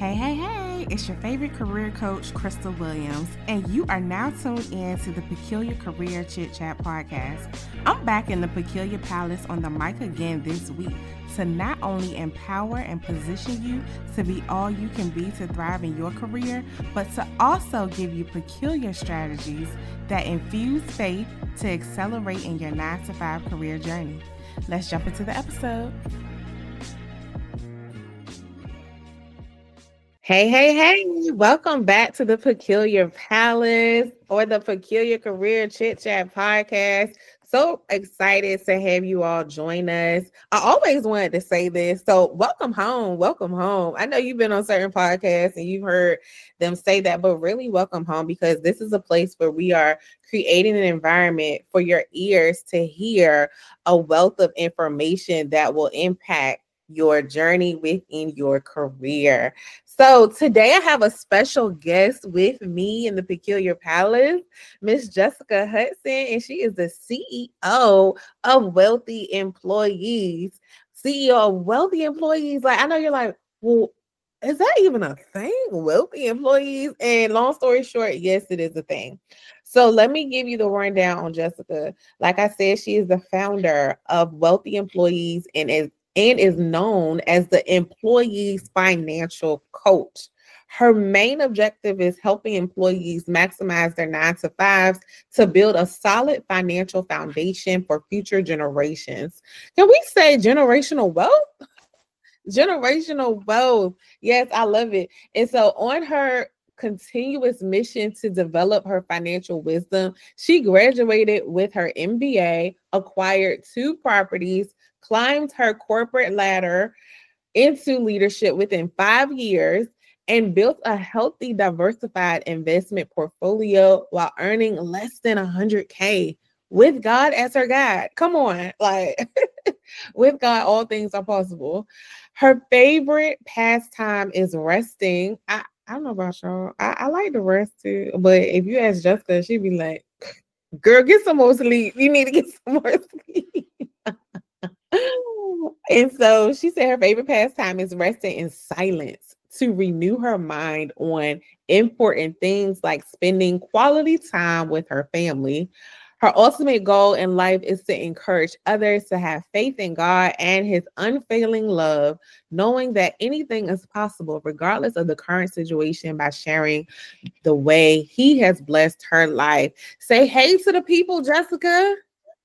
Hey, it's your favorite career coach, Crystal Williams, and you are now tuned in to the Peculiar Career Chit Chat podcast. I'm back in the Peculiar Palace on the mic again this week to not only empower and position you to be all you can be to thrive in your career, but to also give you peculiar strategies that infuse faith to accelerate in your 9-to-5 career journey. Let's jump into the episode. Hey, welcome back to the Peculiar Palace or the Peculiar Career Chit Chat podcast. So excited to have you all join us. I always wanted to say this. So welcome home. I know you've been on certain podcasts and you've heard them say that, but really welcome home, because this is a place where we are creating an environment for your ears to hear a wealth of information that will impact your journey within your career. So today I have a special guest with me in the Peculiar Palace, Miss Jessica Hudson, and she is the CEO of Wealthy Employees. CEO of Wealthy Employees. Like, I know you're like, well, is that even a thing? Wealthy Employees? And long story short, yes, it is a thing. So let me give you the rundown on Jessica. Like I said, she is the founder of Wealthy Employees and is known as the employee's financial coach. Her main objective is helping employees maximize their 9-to-5s to build a solid financial foundation for future generations. Can we say generational wealth? Generational wealth. Yes, I love it. And so on her continuous mission to develop her financial wisdom, she graduated with her MBA, acquired 2 properties, climbed her corporate ladder into leadership within 5 years, and built a healthy, diversified investment portfolio while earning less than $100K with God as her guide. Come on, like with God, all things are possible. Her favorite pastime is resting. I don't know about y'all. I like to rest too, but if you ask Jessica, she'd be like, girl, get some more sleep. You need to get some more sleep. And so she said her favorite pastime is resting in silence to renew her mind on important things like spending quality time with her family. Her ultimate goal in life is to encourage others to have faith in God and his unfailing love, knowing that anything is possible regardless of the current situation by sharing the way he has blessed her life. Say hey to the people, Jessica.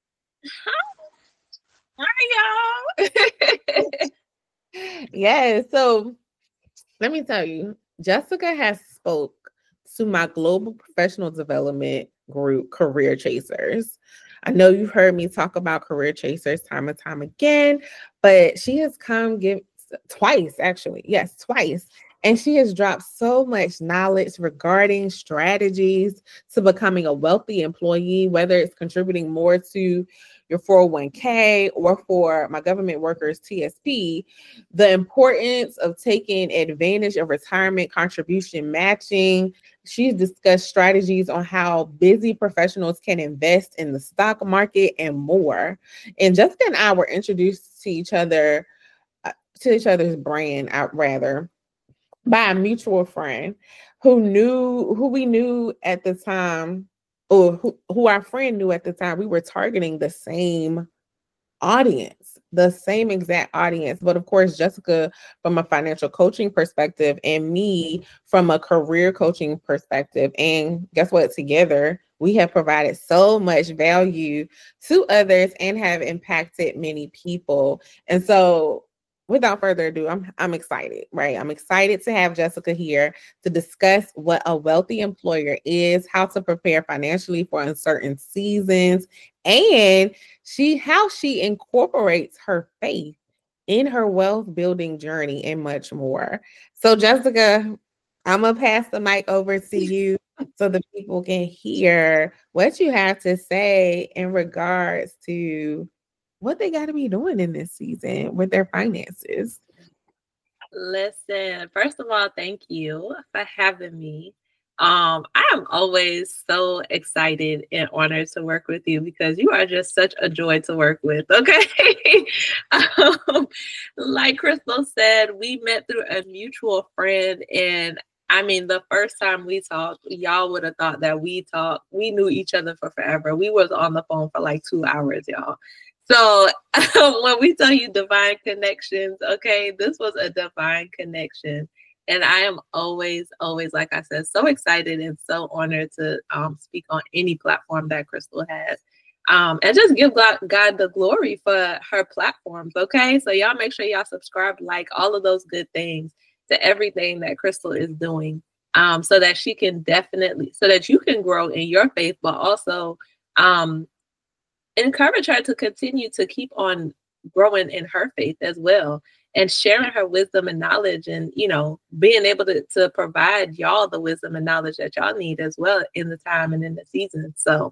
Hi, y'all. Yeah, so let me tell you, Jessica has spoke to my global professional development group, Career Chasers. I know you've heard me talk about Career Chasers time and time again, but she has come give twice, actually. Yes, twice. And she has dropped so much knowledge regarding strategies to becoming a wealthy employee, whether it's contributing more to your 401k or for my government workers, TSP, the importance of taking advantage of retirement contribution matching. She's discussed strategies on how busy professionals can invest in the stock market and more. And Jessica and I were introduced to each other, to each other's brand, rather, by a mutual friend who we knew at the time, or who our friend knew at the time. We were targeting the same audience, the same exact audience. But of course, Jessica from a financial coaching perspective and me from a career coaching perspective. And guess what? Together, we have provided so much value to others and have impacted many people. And so without further ado, I'm excited, right? I'm excited to have Jessica here to discuss what a wealthy employer is, how to prepare financially for uncertain seasons, and how she incorporates her faith in her wealth building journey and much more. So Jessica, I'm gonna pass the mic over to you so the people can hear what you have to say in regards to what they got to be doing in this season with their finances. Listen, first of all, thank you for having me. I am always so excited and honored to work with you because you are just such a joy to work with. Okay. um, like Crystal said, we met through a mutual friend. And I mean, the first time we talked, y'all would have thought that we knew each other for forever. We was on the phone for like 2 hours, y'all. So when we tell you divine connections, okay, this was a divine connection. And I am always, always, like I said, so excited and so honored to speak on any platform that Crystal has. And just give God the glory for her platforms, okay? So y'all make sure y'all subscribe, like all of those good things to everything that Crystal is doing, so that she can so that you can grow in your faith, but also encourage her to continue to keep on growing in her faith as well, and sharing her wisdom and knowledge, and being able to provide y'all the wisdom and knowledge that y'all need as well in the time and in the season. So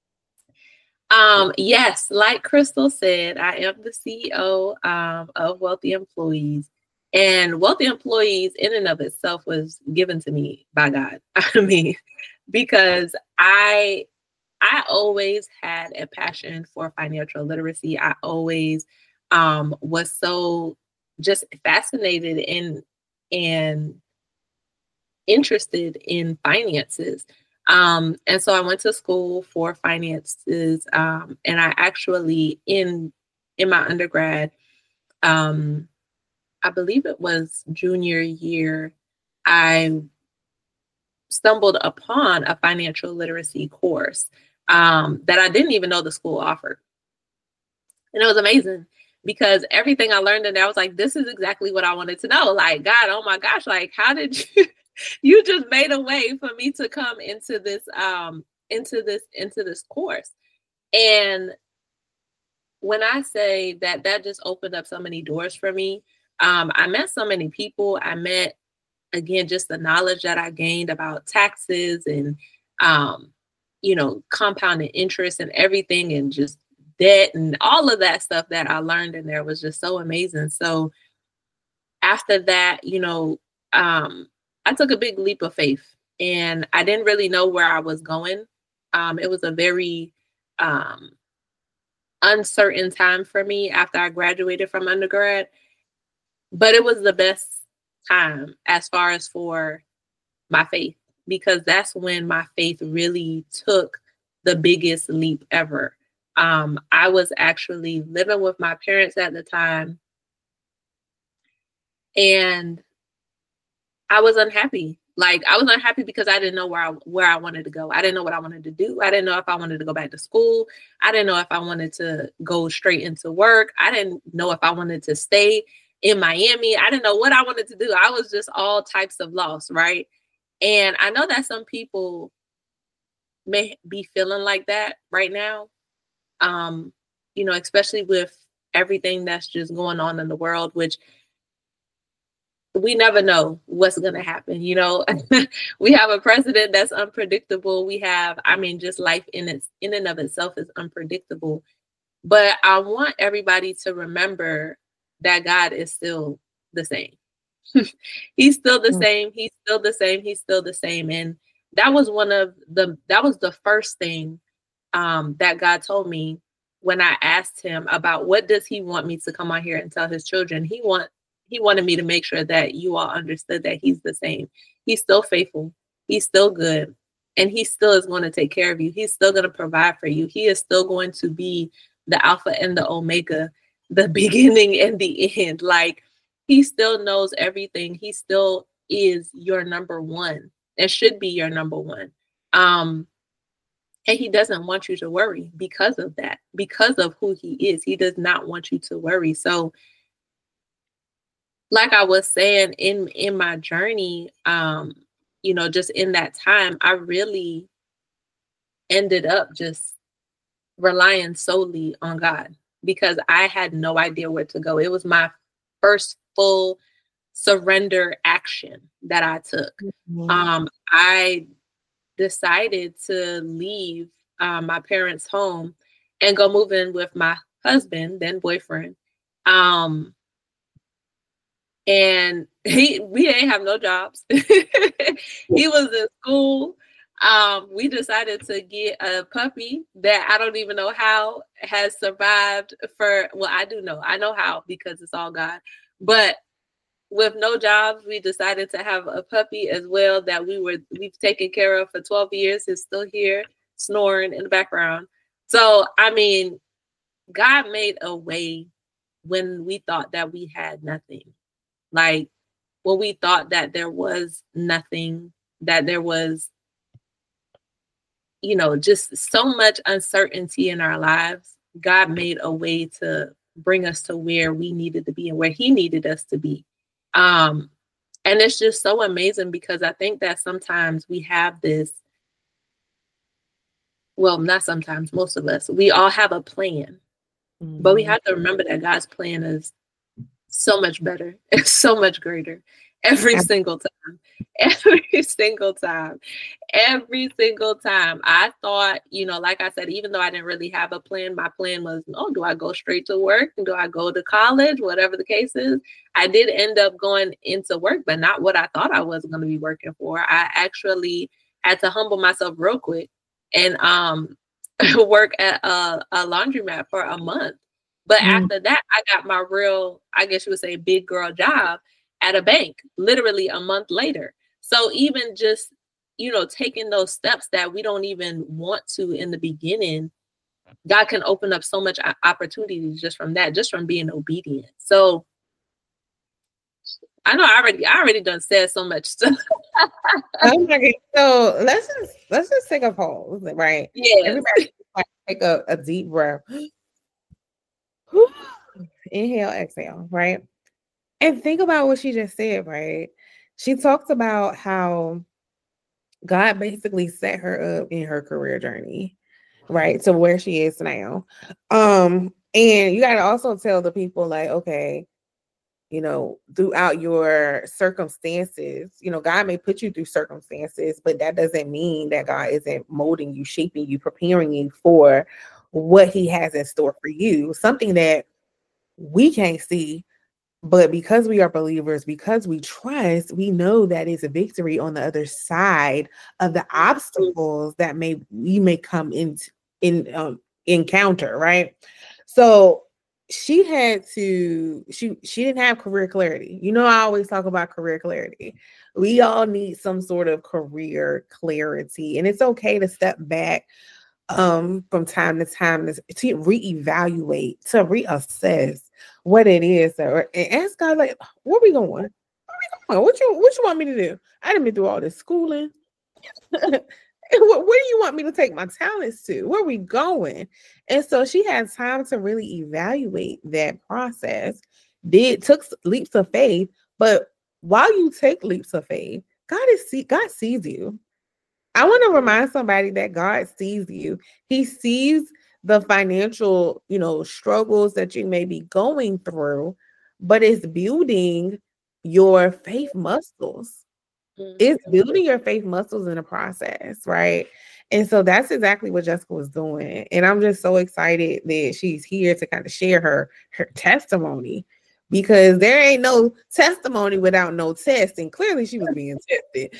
yes, like Crystal said, I am the CEO of Wealthy Employees. And Wealthy Employees in and of itself was given to me by God. I mean, because I always had a passion for financial literacy. I always was so just fascinated and interested in finances. And so I went to school for finances. And I actually, in my undergrad, I believe it was junior year, I stumbled upon a financial literacy course that I didn't even know the school offered. And it was amazing because everything I learned in there, I was like, this is exactly what I wanted to know. Like, God, oh my gosh, like, how did you, you just made a way for me to come into this course. And when I say that just opened up so many doors for me, I met so many people. I met, again, just the knowledge that I gained about taxes and, compounded interest and everything, and just debt and all of that stuff that I learned in there was just so amazing. So after that, I took a big leap of faith, and I didn't really know where I was going. It was a very uncertain time for me after I graduated from undergrad, but it was the best time as far as for my faith, because that's when my faith really took the biggest leap ever. I was actually living with my parents at the time, and I was unhappy. Like, I was unhappy because I didn't know where I wanted to go. I didn't know what I wanted to do. I didn't know if I wanted to go back to school. I didn't know if I wanted to go straight into work. I didn't know if I wanted to stay in Miami. I didn't know what I wanted to do. I was just all types of lost, right? And I know that some people may be feeling like that right now, especially with everything that's just going on in the world, which we never know what's going to happen. We have a president that's unpredictable. We have, just life in and of itself is unpredictable. But I want everybody to remember that God is still the same. He's still the same. He's still the same. He's still the same. And that was the first thing that God told me when I asked him about what does he want me to come out here and tell his children. He wanted me to make sure that you all understood that he's the same. He's still faithful. He's still good. And he still is going to take care of you. He's still going to provide for you. He is still going to be the Alpha and the Omega, the beginning and the end. Like, he still knows everything. He still is your number one and should be your number one. And he doesn't want you to worry because of that, because of who he is. He does not want you to worry. So, like I was saying, in my journey, just in that time, I really ended up just relying solely on God because I had no idea where to go. It was my first full surrender action that I took. Mm-hmm. I decided to leave my parents' home and go move in with my husband, then boyfriend. And we ain't have no jobs. He was in school. We decided to get a puppy that I don't even know how has survived for, well, I do know. I know how because it's all God. But with no jobs, we decided to have a puppy as well that we've taken care of for 12 years. It's still here, snoring in the background. So, I mean, God made a way when we thought that we had nothing. Like, when we thought that there was nothing, that there was, just so much uncertainty in our lives, God made a way to bring us to where we needed to be and where He needed us to be. And it's just so amazing because I think that sometimes we have this, well, not sometimes, most of us, we all have a plan, but we have to remember that God's plan is so much better. It's so much greater every single time. Every single time. I thought, like I said, even though I didn't really have a plan, my plan was, do I go straight to work? Do I go to college? Whatever the case is. I did end up going into work, but not what I thought I was going to be working for. I actually had to humble myself real quick and work at a laundromat for a month. But after that, I got my real, I guess you would say, big girl job at a bank, literally a month later. So even just, taking those steps that we don't even want to in the beginning, God can open up so much opportunities just from that, just from being obedient. So I know I already done said so much stuff. Okay, so let's just take a pause, right? Yeah. Everybody take a deep breath. Inhale, exhale, right? And think about what she just said, right? She talks about how God basically set her up in her career journey, right? To where she is now. And you got to also tell the people like, okay, throughout your circumstances, God may put you through circumstances, but that doesn't mean that God isn't molding you, shaping you, preparing you for what He has in store for you, something that we can't see. But because we are believers, because we trust, we know that is a victory on the other side of the obstacles that we may come in encounter, right? So she didn't have career clarity. I always talk about career clarity. We all need some sort of career clarity, and it's okay to step back from time to time to reevaluate, to reassess what it is, and ask God, like, where we going? What you want me to do? I didn't been through all this schooling. Where do you want me to take my talents to? Where are we going? And so she had time to really evaluate that process. Took leaps of faith, but while you take leaps of faith, God sees you. I want to remind somebody that God sees you. He sees the financial, struggles that you may be going through, but it's building your faith muscles. It's building your faith muscles in the process, right? And so that's exactly what Jessica was doing. And I'm just so excited that she's here to kind of share her testimony, because there ain't no testimony without no test. And clearly she was being tested.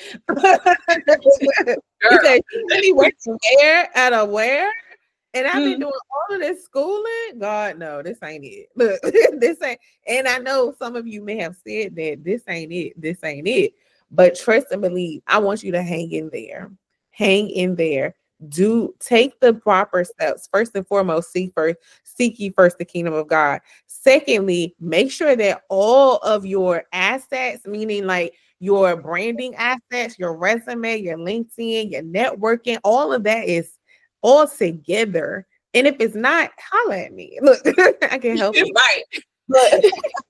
Because she really works at where? And I've been doing all of this schooling. God, no, this ain't it. Look, this ain't. And I know some of you may have said that this ain't it. This ain't it. But trust and believe. I want you to hang in there. Hang in there. Take the proper steps. First and foremost, seek ye first the kingdom of God. Secondly, make sure that all of your assets, meaning like your branding assets, your resume, your LinkedIn, your networking, all of that is all together. And if it's not, holla at me. Look, I can help you. Right.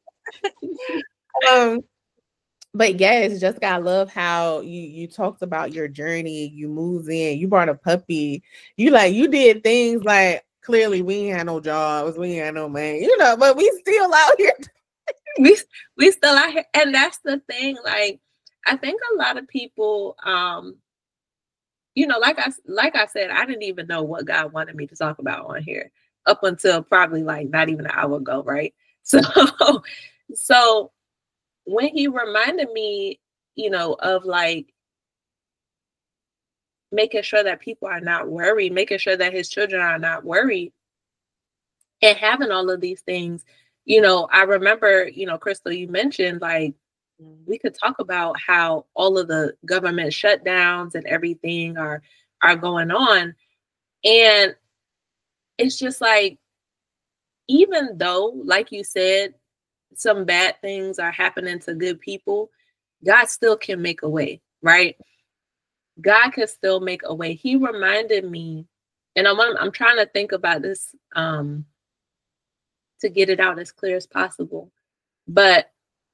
But yes, Jessica, I love how you talked about your journey. You moved in, you brought a puppy. You did things like, clearly we ain't had no jobs, we ain't had no money, but we still out here. we still out here. And that's the thing. Like, I think a lot of people, like I said, I didn't even know what God wanted me to talk about on here up until probably like not even an hour ago, right? So when he reminded me, of like making sure that people are not worried, making sure that his children are not worried, and having all of these things, I remember, Crystal, you mentioned like we could talk about how all of the government shutdowns and everything are going on. And it's just like, even though, like you said, some bad things are happening to good people, God still can make a way, right? God can still make a way. He reminded me, and I'm trying to think about this to get it out as clear as possible. But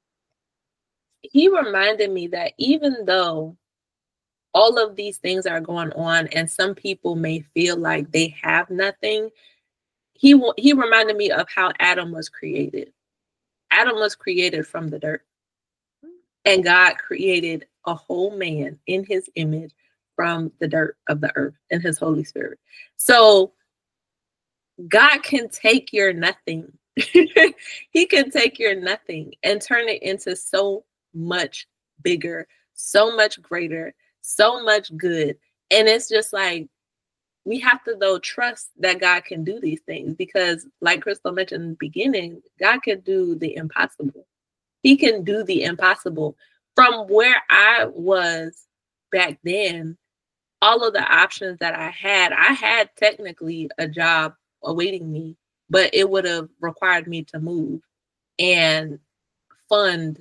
he reminded me that even though all of these things are going on and some people may feel like they have nothing, he reminded me of how Adam was created. Adam was created from the dirt. And God created a whole man in his image from the dirt of the earth and his Holy Spirit. So God can take your nothing. He can take your nothing and turn it into so much bigger, so much greater, so much good. And it's just like, we have to, though, trust that God can do these things, because like Crystal mentioned in the beginning, God can do the impossible. He can do the impossible. From where I was back then, all of the options that I had technically a job awaiting me, but it would have required me to move and fund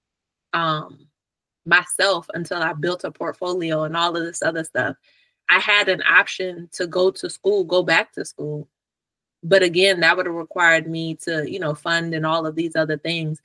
myself until I built a portfolio and all of this other stuff. I had an option to go to school, go back to school. But again, that would have required me to, fund and all of these other things.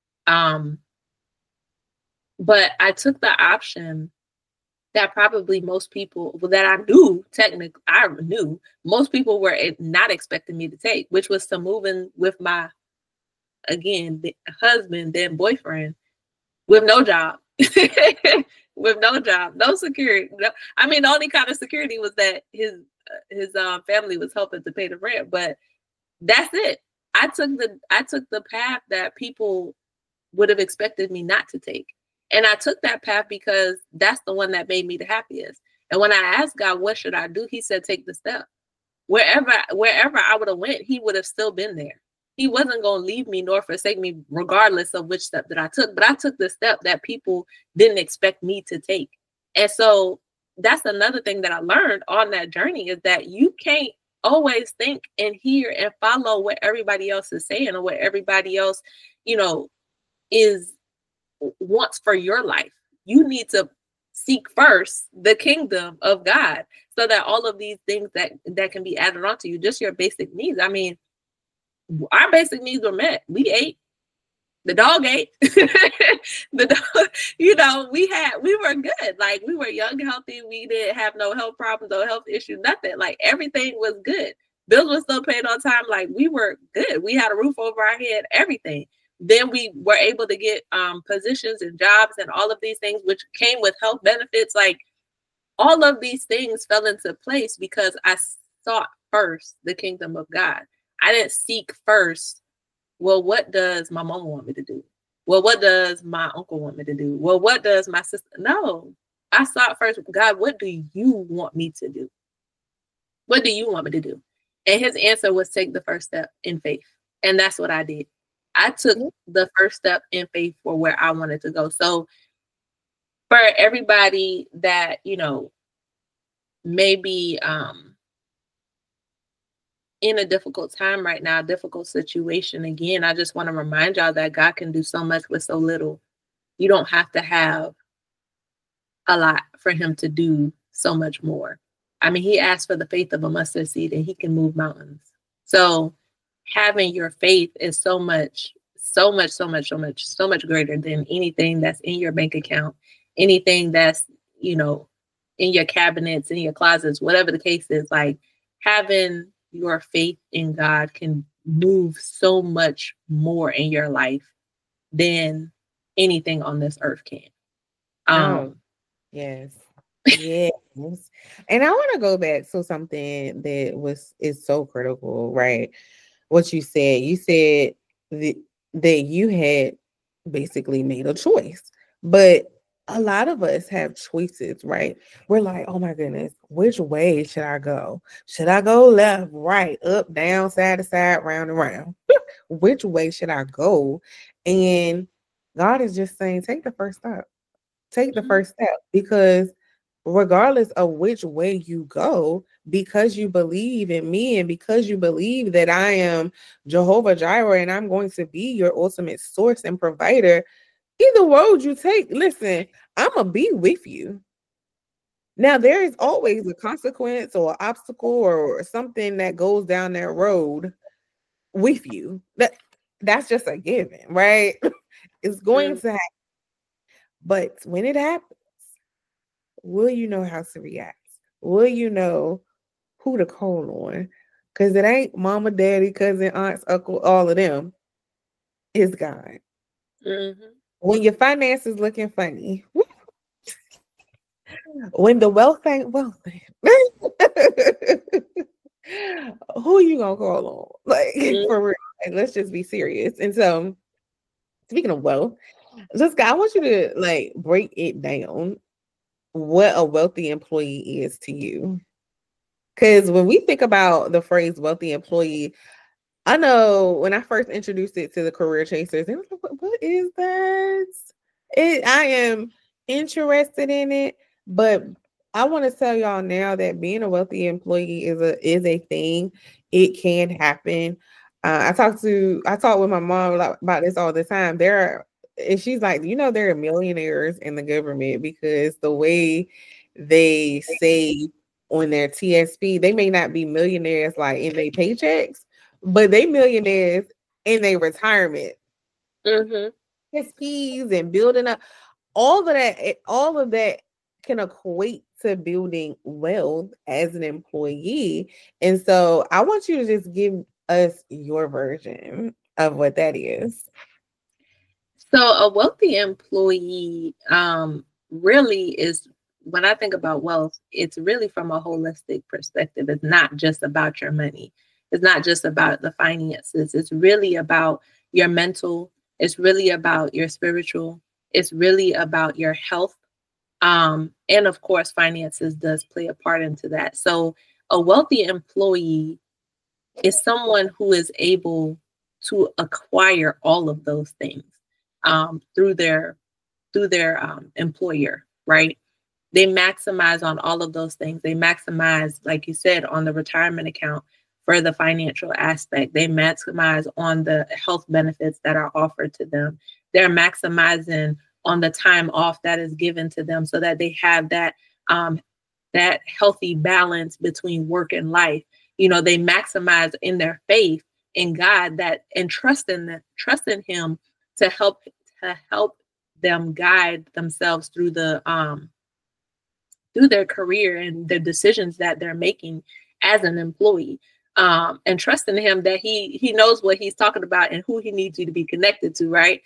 But I took the option that probably most people, that I knew most people were not expecting me to take, which was to move in with my, again, husband, then boyfriend, with no job. With no job, no security. No, I mean, the only kind of security was that his family was helping to pay the rent, but that's it. I took the path that people would have expected me not to take. And I took that path because that's the one that made me the happiest. And when I asked God, what should I do? He said, take the step. Wherever I would have went, he would have still been there. He wasn't going to leave me nor forsake me, regardless of which step that I took. But I took the step that people didn't expect me to take. And so that's another thing that I learned on that journey, is that you can't always think and hear and follow what everybody else is saying or what everybody else, wants for your life. You need to seek first the kingdom of God, so that all of these things that can be added on to you, just your basic needs. I mean, our basic needs were met. We ate. The dog ate. The dog, we were good. Like, we were young, healthy. We didn't have no health problems, no health issues, nothing. Like, everything was good. Bills were still paid on time. Like, we were good. We had a roof over our head, everything. Then we were able to get positions and jobs and all of these things, which came with health benefits. Like, all of these things fell into place because I sought first the kingdom of God. I didn't seek first, well, what does my mom want me to do? Well, what does my uncle want me to do? Well, what does my sister? No, I sought first, God, what do you want me to do? What do you want me to do? And his answer was, take the first step in faith. And that's what I did. I took the first step in faith for where I wanted to go. So for everybody that, maybe in a difficult time right now, difficult situation, again, I just want to remind y'all that God can do so much with so little. You don't have to have a lot for him to do so much more. I mean, he asked for the faith of a mustard seed and he can move mountains. So having your faith is so much greater than anything that's in your bank account, anything that's, in your cabinets, in your closets, whatever the case is. Like, having your faith in God can move so much more in your life than anything on this earth can. Yes. Yes. And I want to go back to something that is so critical, right? What you said that you had basically made a choice. But a lot of us have choices, right? We're like, oh my goodness, which way should I go? Should I go left, right, up, down, side to side, round and round? Which way should I go? And God is just saying, take the first step. Take the first step, because regardless of which way you go, because you believe in me and because you believe that I am Jehovah Jireh and I'm going to be your ultimate source and provider, either road you take, listen, I'm going to be with you. Now, there is always a consequence or obstacle or something that goes down that road with you. That's just a given, right? It's going to happen. But when it happens, will you know how to react? Will you know who to call on? Because it ain't mama, daddy, cousin, aunts, uncle, all of them. It's God. When your finances looking funny, when the wealth ain't wealthy, who you gonna call on? Like for real. Like, let's just be serious. And so, speaking of wealth, Jessica, I want you to like break it down what a wealthy employee is to you. Because when we think about the phrase wealthy employee, I know when I first introduced it to the career chasers, they were like, what is that? I am interested in it, but I want to tell y'all now that being a wealthy employee is a thing. It can happen. I talk with my mom about this all the time. And she's like, there are millionaires in the government because the way they save on their TSP, they may not be millionaires like in their paychecks, but they millionaires in their retirement. TSPs and building up, all of that can equate to building wealth as an employee. And so I want you to just give us your version of what that is. So a wealthy employee really is, when I think about wealth, it's really from a holistic perspective. It's not just about your money. It's not just about the finances. It's really about your mental. It's really about your spiritual. It's really about your health. And of course, finances does play a part into that. So a wealthy employee is someone who is able to acquire all of those things through their employer, right? They maximize on all of those things. They maximize, like you said, on the retirement account for the financial aspect. They maximize on the health benefits that are offered to them. They're maximizing on the time off that is given to them so that they have that that healthy balance between work and life. They maximize in their faith in God, and trust in Him to help them guide themselves through their career and the decisions that they're making as an employee, and trust in Him that he knows what He's talking about and who He needs you to be connected to, right?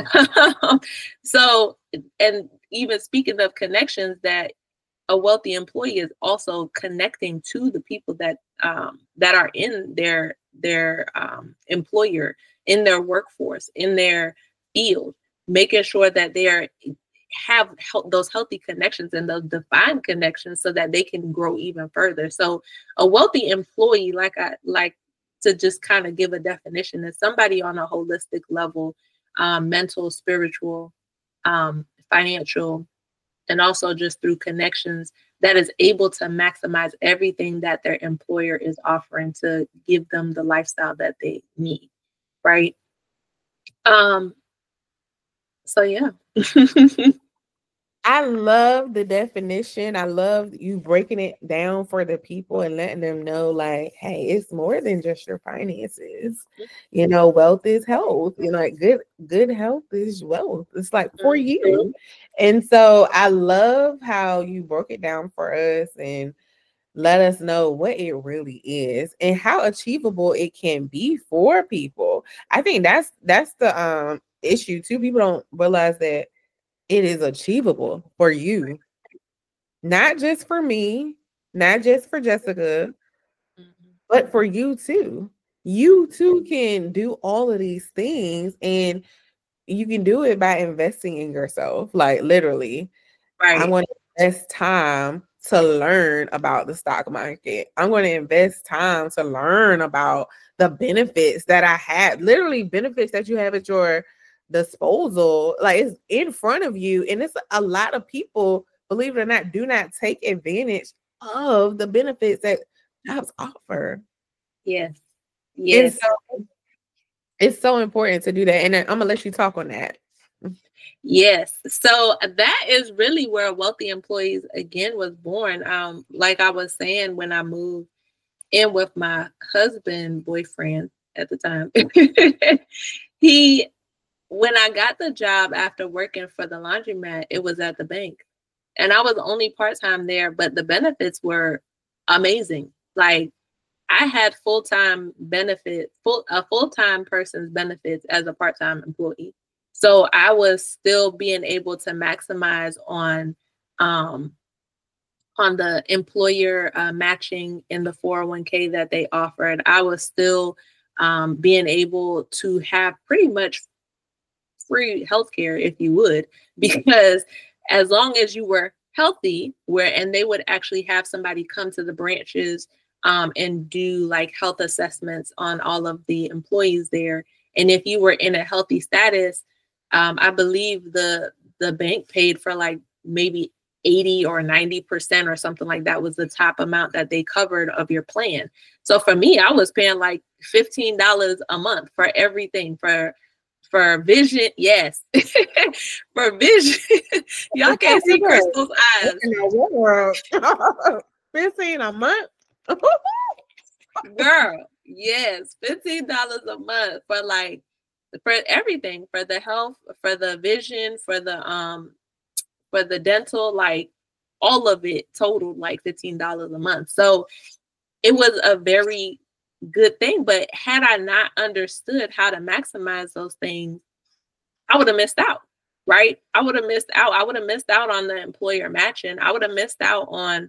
So, and even speaking of connections, that a wealthy employee is also connecting to the people that are in their employer, in their workforce, in their field, making sure that they have those healthy connections and those defined connections so that they can grow even further. So a wealthy employee, like I like to just kind of give a definition, is somebody on a holistic level, mental, spiritual, financial, and also just through connections, that is able to maximize everything that their employer is offering to give them the lifestyle that they need, right? So yeah. I love the definition. I love you breaking it down for the people and letting them know, like, hey, it's more than just your finances. Wealth is health. Like good health is wealth. It's like for you. And so I love how you broke it down for us and let us know what it really is and how achievable it can be for people. I think that's the issue too. People don't realize that it is achievable for you, not just for me, not just for Jessica, but for you too. You too can do all of these things, and you can do it by investing in yourself. Like literally, I Right. want to invest time to learn about the stock market. I'm going to invest time to learn about the benefits that I have, literally benefits that you have at your disposal. Like it's in front of you. And it's a lot of people, believe it or not, do not take advantage of the benefits that jobs offer. Yes. And Yes. so it's so important to do that. And I'm going to let you talk on that. Yes. So that is really where Wealthy Employees again was born. Like I was saying, when I moved in with my boyfriend at the time, when I got the job after working for the laundromat, it was at the bank. And I was only part-time there, but the benefits were amazing. Like I had full-time benefits, a full-time person's benefits as a part-time employee. So I was still being able to maximize on the employer matching in the 401k that they offered. I was still being able to have pretty much free healthcare, if you would, because as long as you were healthy, and they would actually have somebody come to the branches and do like health assessments on all of the employees there. And if you were in a healthy status, I believe the bank paid for like maybe 80 or 90% or something like that was the top amount that they covered of your plan. So for me, I was paying like $15 a month for everything, for vision. Yes. For vision. Y'all can't see Crystal's eyes. 15 a month. Girl, yes, $15 a month for everything, for the health, for the vision, for the dental, like all of it totaled like $15 a month. So it was a very good thing. But had I not understood how to maximize those things, I would have missed out, right? I would have missed out. I would have missed out on the employer matching. I would have missed out on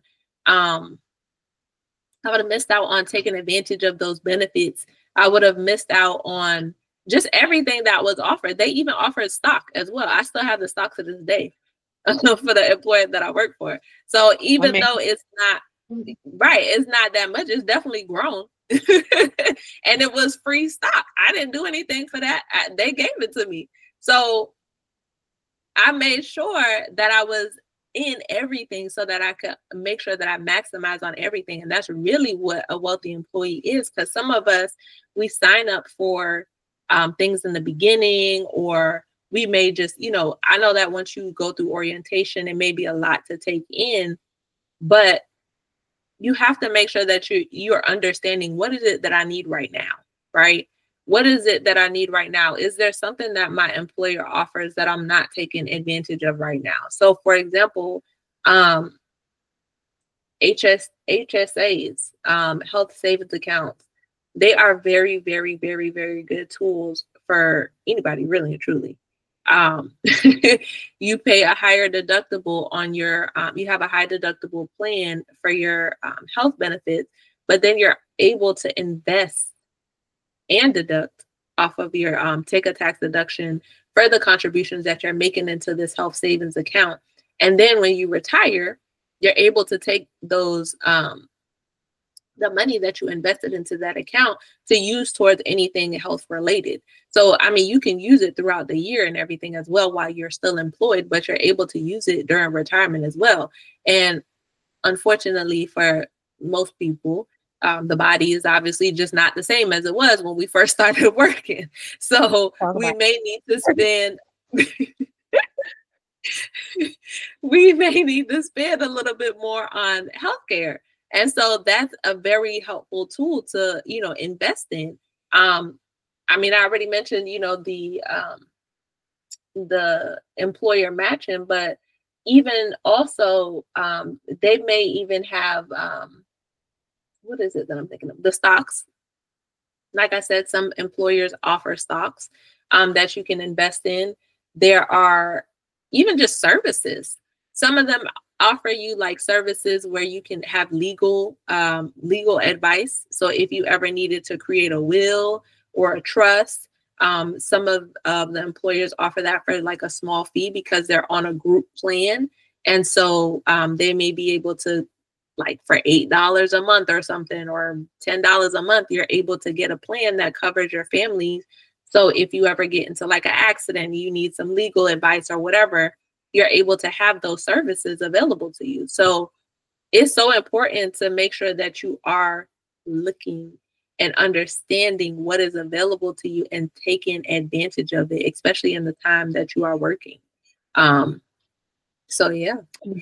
taking advantage of those benefits. I would have missed out on just everything that was offered. They even offered stock as well. I still have the stock to this day for the employer that I work for. So even though it's not right, it's not that much, it's definitely grown. And it was free stock. I didn't do anything for that. They gave it to me. So I made sure that I was in everything so that I could make sure that I maximize on everything. And that's really what a wealthy employee is. Because some of us, we sign up for things in the beginning, or we may just, I know that once you go through orientation, it may be a lot to take in, but you have to make sure that you're understanding, what is it that I need right now, right? What is it that I need right now? Is there something that my employer offers that I'm not taking advantage of right now? So for example, HSAs, health savings accounts, they are very, very, very, very good tools for anybody, really and truly. You pay a higher deductible on your, you have a high deductible plan for your health benefits, but then you're able to invest and deduct off of your take a tax deduction for the contributions that you're making into this health savings account. And then when you retire, you're able to take those the money that you invested into that account to use towards anything health related. So, I mean, you can use it throughout the year and everything as well while you're still employed, but you're able to use it during retirement as well. And unfortunately for most people, the body is obviously just not the same as it was when we first started working. So we may need to spend a little bit more on healthcare. And so that's a very helpful tool to, invest in. I mean, I already mentioned, the employer matching, but even also, they may even have, what is it that I'm thinking of? The stocks. Like I said, some employers offer stocks that you can invest in. There are even just services. Some of them offer you like services where you can have legal advice. So if you ever needed to create a will or a trust, Some of the employers offer that for like a small fee because they're on a group plan. And so they may be able to, like for $8 a month or something, or $10 a month, you're able to get a plan that covers your family. So if you ever get into like an accident, you need some legal advice or whatever, you're able to have those services available to you. So it's so important to make sure that you are looking and understanding what is available to you and taking advantage of it, especially in the time that you are working. So yeah.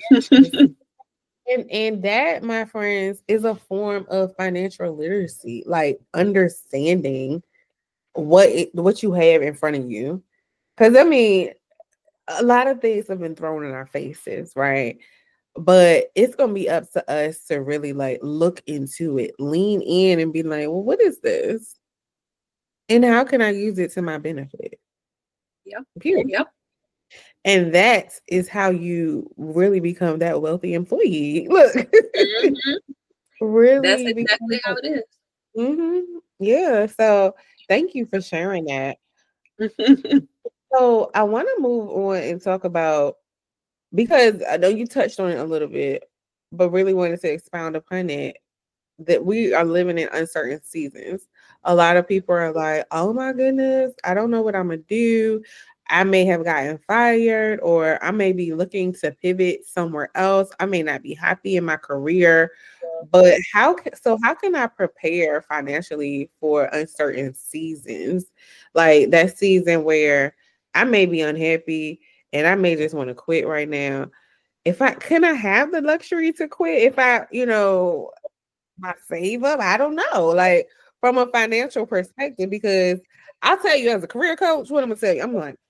And that, my friends, is a form of financial literacy, like understanding what you have in front of you. Because I mean, a lot of things have been thrown in our faces, right? But it's gonna be up to us to really like look into it, lean in, and be like, well, what is this? And how can I use it to my benefit? Yep. Period. Yep. And that is how you really become that wealthy employee. Look, really, that's exactly how it is. Mm-hmm. Yeah. So thank you for sharing that. So I want to move on and talk about, because I know you touched on it a little bit, but really wanted to expound upon it, that we are living in uncertain seasons. A lot of people are like, oh my goodness, I don't know what I'm going to do. I may have gotten fired, or I may be looking to pivot somewhere else. I may not be happy in my career, but how can I prepare financially for uncertain seasons? Like that season where I may be unhappy and I may just want to quit right now. Can I have the luxury to quit if my save up? I don't know, like from a financial perspective, because I'll tell you as a career coach, what I'm gonna tell you, I'm like,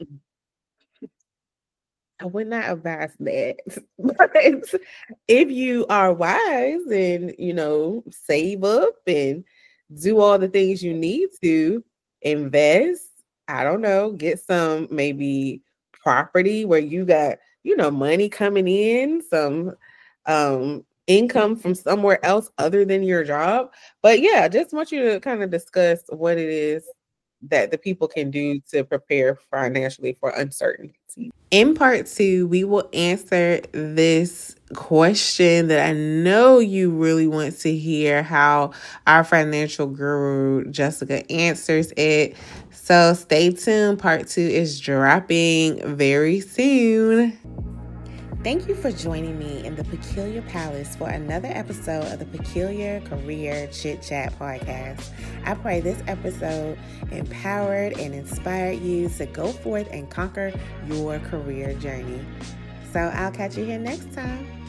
I would not advise that. But if you are wise and save up and do all the things you need to invest, I don't know, get some maybe property where you got money coming in, some income from somewhere else other than your job. But yeah, just want you to kind of discuss what it is that the people can do to prepare financially for uncertainty. In part 2, we will answer this question that I know you really want to hear how our financial guru, Jessica, answers it. So stay tuned. Part 2 is dropping very soon. Thank you for joining me in the Peculiar Palace for another episode of the Peculiar Career Chit Chat podcast. I pray this episode empowered and inspired you to go forth and conquer your career journey. So I'll catch you here next time.